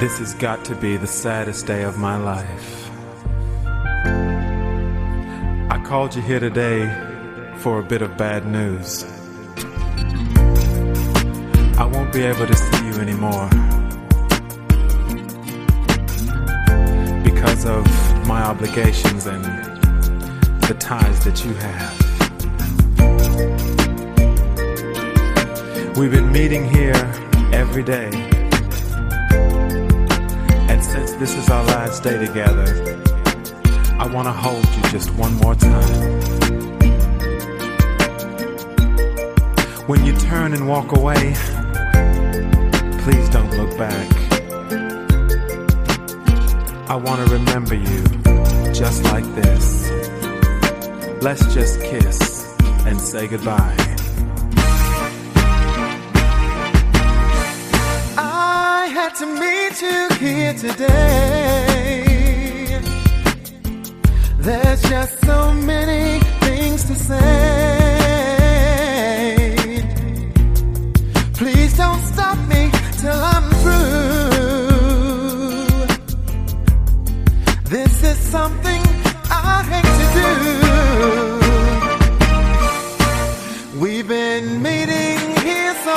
This has got to be the saddest day of my life. I called you here today for a bit of bad news. I won't be able to see you anymore because of my obligations and the ties that you have. We've been meeting here every day, and since this is our last day together, I want to hold you just one more time. When you turn and walk away, please don't look back. I want to remember you just like this. Let's just kiss and say goodbye. I had to meet you here today. There's just so many things to say. Please don't stop me till I'm through. This is something I hate to do. We've been meeting here so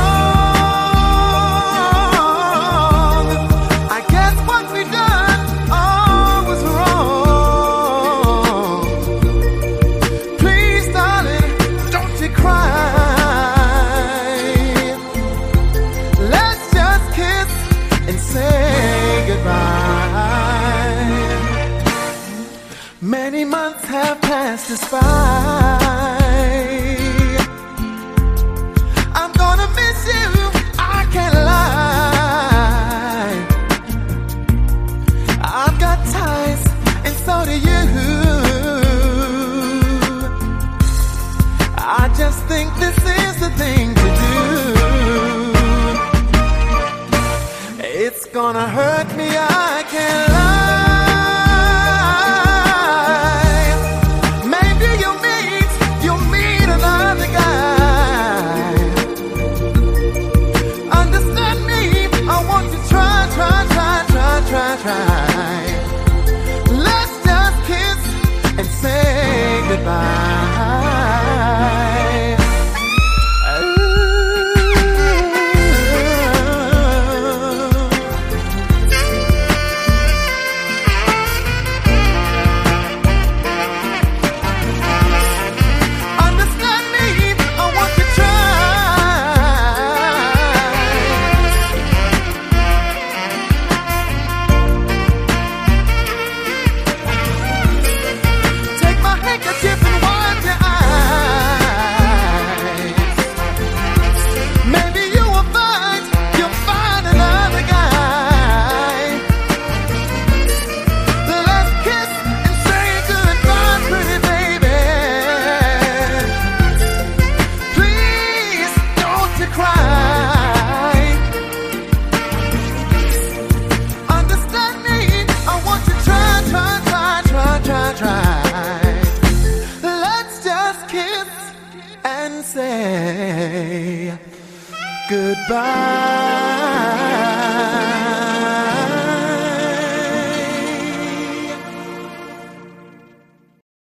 long. I guess what we done all was wrong. Please, darling, don't you cry. Let's just kiss and say goodbye. Many months have passed us by. I'm gonna miss you, I can't lie. I've got ties, and so do you. I just think this is the thing to do. It's gonna hurt me, I can't lie. Maybe you'll meet another guy. Understand me, I want to try. Let's just kiss and say goodbye. Understand me, I want to take my handkerchief and wipe your eyes. Maybe you'll find another guy. Let's kiss and say goodbye, pretty baby. Please don't you cry. Understand me, I want to try. Let's just kiss and say goodbye.